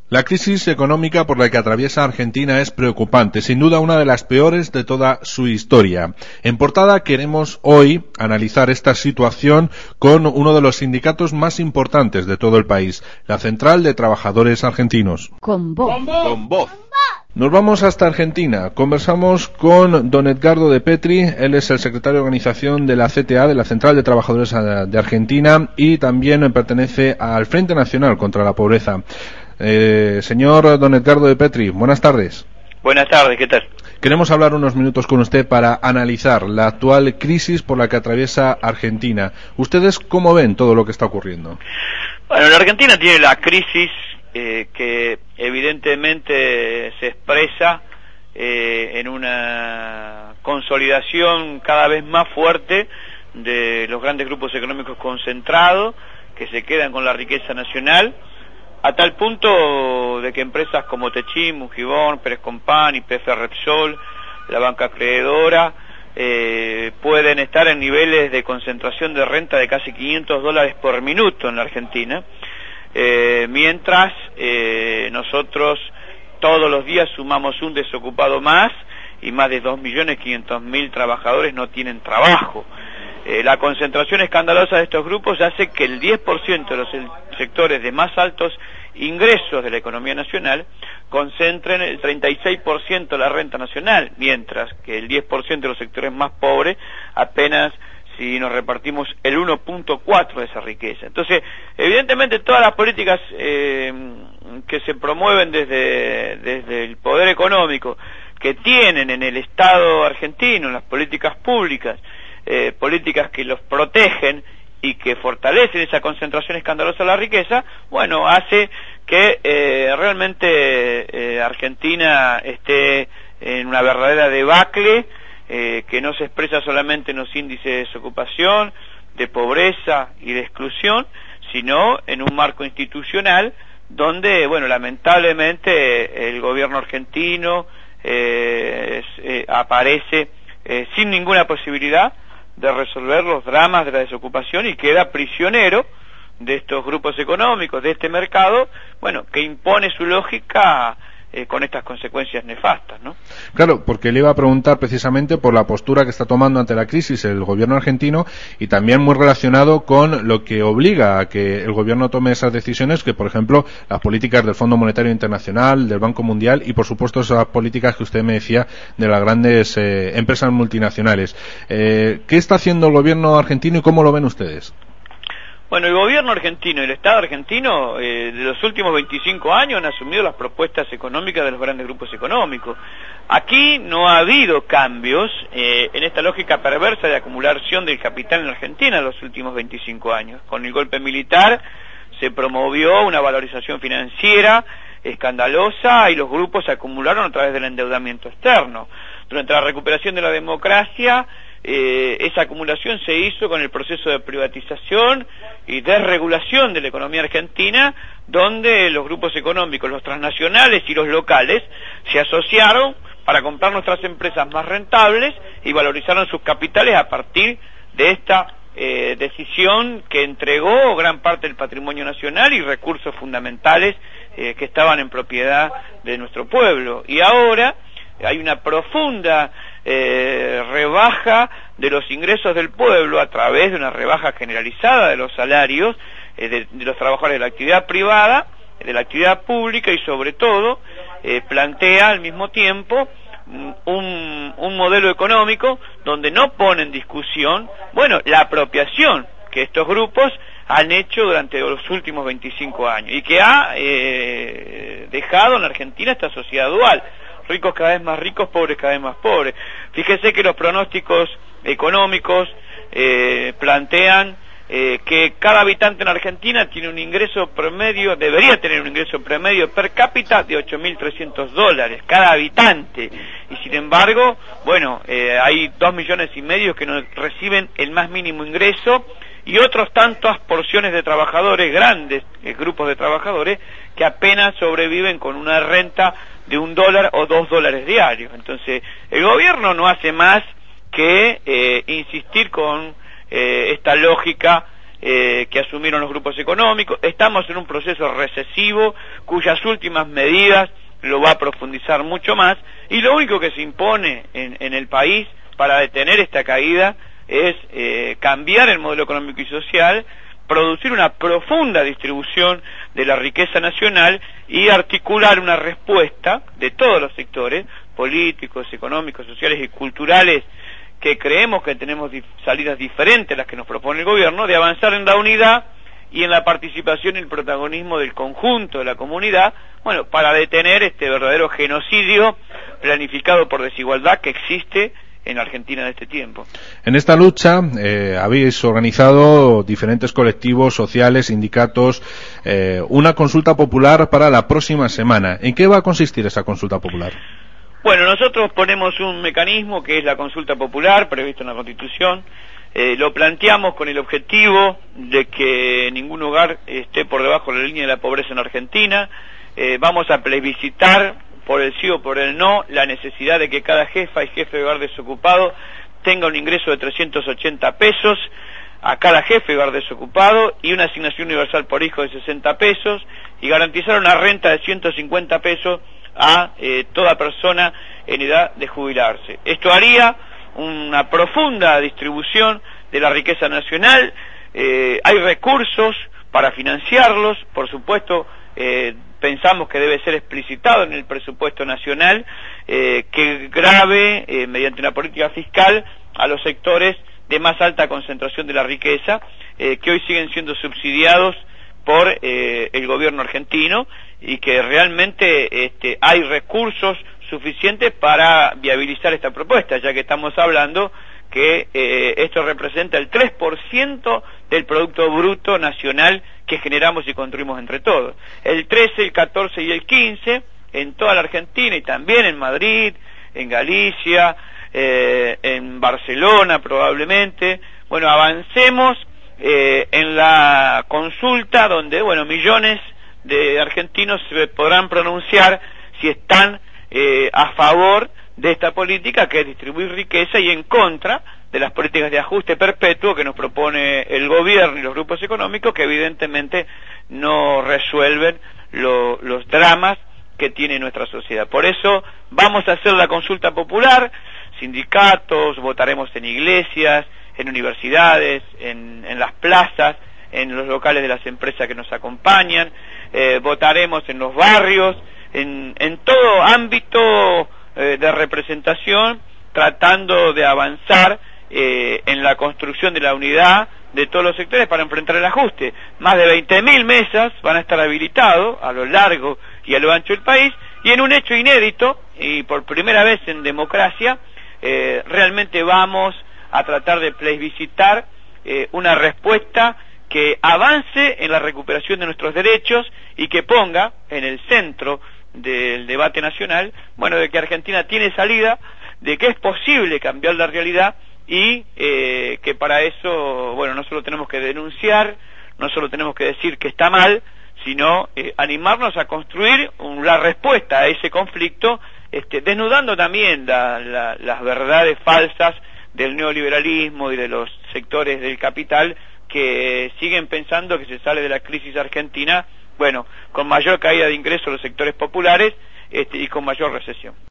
La crisis económica por la que atraviesa Argentina es preocupante, sin duda una de las peores de toda su historia. En portada queremos hoy analizar esta situación con uno de los sindicatos más importantes de todo el país, la Central de Trabajadores Argentinos. Con voz. Con voz. Nos vamos hasta Argentina. Conversamos con don Edgardo de Petri. Él es el secretario de organización de la CTA, de la Central de Trabajadores de Argentina, y también pertenece al Frente Nacional contra la Pobreza. Señor don Edgardo de Petri, buenas tardes. Buenas tardes, ¿qué tal? Queremos hablar unos minutos con usted para analizar la actual crisis por la que atraviesa Argentina. ¿Ustedes cómo ven todo lo que está ocurriendo? Bueno, la Argentina tiene la crisis que evidentemente se expresa en una consolidación cada vez más fuerte de los grandes grupos económicos concentrados que se quedan con la riqueza nacional, a tal punto de que empresas como Techim, Mujibón, Pérez Compán, YPF Repsol, la banca acreedora, pueden estar en niveles de concentración de renta de casi $500 por minuto en la Argentina, mientras nosotros todos los días sumamos un desocupado más y más de 2.500.000 trabajadores no tienen trabajo. La concentración escandalosa de estos grupos hace que el 10% de los sectores de más altos ingresos de la economía nacional concentren el 36% de la renta nacional, mientras que el 10% de los sectores más pobres apenas si nos repartimos el 1.4 de esa riqueza. Entonces, evidentemente todas las políticas que se promueven desde el poder económico, que tienen en el Estado argentino, las políticas públicas, políticas que los protegen y que fortalecen esa concentración escandalosa de la riqueza, bueno, hace que realmente Argentina esté en una verdadera debacle, que no se expresa solamente en los índices de desocupación, de pobreza y de exclusión, sino en un marco institucional donde, bueno, lamentablemente el gobierno argentino aparece sin ninguna posibilidad de resolver los dramas de la desocupación y queda prisionero de estos grupos económicos, de este mercado, bueno, que impone su lógica con estas consecuencias nefastas, ¿no? Claro, porque le iba a preguntar precisamente por la postura que está tomando ante la crisis el gobierno argentino y también muy relacionado con lo que obliga a que el gobierno tome esas decisiones, que por ejemplo las políticas del Fondo Monetario Internacional, del Banco Mundial y por supuesto esas políticas que usted me decía de las grandes empresas multinacionales. ¿Qué está haciendo el gobierno argentino y cómo lo ven ustedes? Bueno, el gobierno argentino y el Estado argentino de los últimos 25 años han asumido las propuestas económicas de los grandes grupos económicos. Aquí no ha habido cambios en esta lógica perversa de acumulación del capital en Argentina en los últimos 25 años. Con el golpe militar se promovió una valorización financiera escandalosa y los grupos se acumularon a través del endeudamiento externo. Durante la recuperación de la democracia, esa acumulación se hizo con el proceso de privatización y desregulación de la economía argentina, donde los grupos económicos, los transnacionales y los locales, se asociaron para comprar nuestras empresas más rentables y valorizaron sus capitales a partir de esta decisión que entregó gran parte del patrimonio nacional y recursos fundamentales que estaban en propiedad de nuestro pueblo. Y ahora hay una profunda rebaja de los ingresos del pueblo a través de una rebaja generalizada de los salarios de los trabajadores de la actividad privada, de la actividad pública y sobre todo plantea al mismo tiempo un modelo económico donde no pone en discusión, bueno, la apropiación que estos grupos han hecho durante los últimos 25 años y que ha dejado en la Argentina esta sociedad dual. Ricos cada vez más ricos, pobres cada vez más pobres. Fíjese que los pronósticos económicos plantean que cada habitante en Argentina tiene un ingreso promedio, debería tener un ingreso promedio per cápita de $8.300, cada habitante. Y sin embargo, bueno, hay 2,5 millones que no reciben el más mínimo ingreso y otros tantas porciones de trabajadores, grandes grupos de trabajadores, que apenas sobreviven con una renta de $1 o $2 diarios. Entonces, el gobierno no hace más que insistir con esta lógica que asumieron los grupos económicos. Estamos en un proceso recesivo cuyas últimas medidas lo va a profundizar mucho más, y lo único que se impone en el país para detener esta caída es cambiar el modelo económico y social, producir una profunda distribución de la riqueza nacional y articular una respuesta de todos los sectores políticos, económicos, sociales y culturales, que creemos que tenemos salidas diferentes a las que nos propone el gobierno, de avanzar en la unidad y en la participación y el protagonismo del conjunto de la comunidad, bueno, para detener este verdadero genocidio planificado por desigualdad que existe en Argentina de este tiempo. En esta lucha habéis organizado diferentes colectivos sociales, sindicatos, una consulta popular para la próxima semana. ¿En qué va a consistir esa consulta popular? Bueno, nosotros ponemos un mecanismo que es la consulta popular, previsto en la Constitución. Lo planteamos con el objetivo de que ningún hogar esté por debajo de la línea de la pobreza en Argentina. Vamos a plebiscitar por el sí o por el no la necesidad de que cada jefa y jefe de hogar desocupado tenga un ingreso de 380 pesos a cada jefe de hogar desocupado y una asignación universal por hijo de 60 pesos y garantizar una renta de 150 pesos a toda persona en edad de jubilarse. Esto haría una profunda distribución de la riqueza nacional. Hay recursos para financiarlos, por supuesto. Pensamos que debe ser explicitado en el presupuesto nacional, que grave mediante una política fiscal a los sectores de más alta concentración de la riqueza, que hoy siguen siendo subsidiados por el gobierno argentino, y que realmente hay recursos suficientes para viabilizar esta propuesta, ya que estamos hablando que esto representa el 3% del Producto Bruto Nacional que generamos y construimos entre todos. El 13, el 14 y el 15 en toda la Argentina y también en Madrid, en Galicia, en Barcelona probablemente. Bueno, avancemos en la consulta donde, bueno, millones de argentinos se podrán pronunciar si están a favor de esta política, que es distribuir riqueza, y en contra de las políticas de ajuste perpetuo que nos propone el gobierno y los grupos económicos, que evidentemente no resuelven los dramas que tiene nuestra sociedad. Por eso vamos a hacer la consulta popular, sindicatos, votaremos en iglesias, en universidades, en las plazas, en los locales de las empresas que nos acompañan, votaremos en los barrios, en todo ámbito de representación, tratando de avanzar en la construcción de la unidad de todos los sectores para enfrentar el ajuste. Más de 20.000 mesas van a estar habilitados a lo largo y a lo ancho del país, y en un hecho inédito y por primera vez en democracia, realmente vamos a tratar de plebiscitar una respuesta que avance en la recuperación de nuestros derechos y que ponga en el centro del debate nacional, bueno, de que Argentina tiene salida, de que es posible cambiar la realidad, y que para eso, bueno, no solo tenemos que denunciar, no solo tenemos que decir que está mal, sino animarnos a construir la respuesta a ese conflicto, desnudando también las verdades falsas del neoliberalismo y de los sectores del capital que siguen pensando que se sale de la crisis argentina, bueno, con mayor caída de ingresos los sectores populares y con mayor recesión.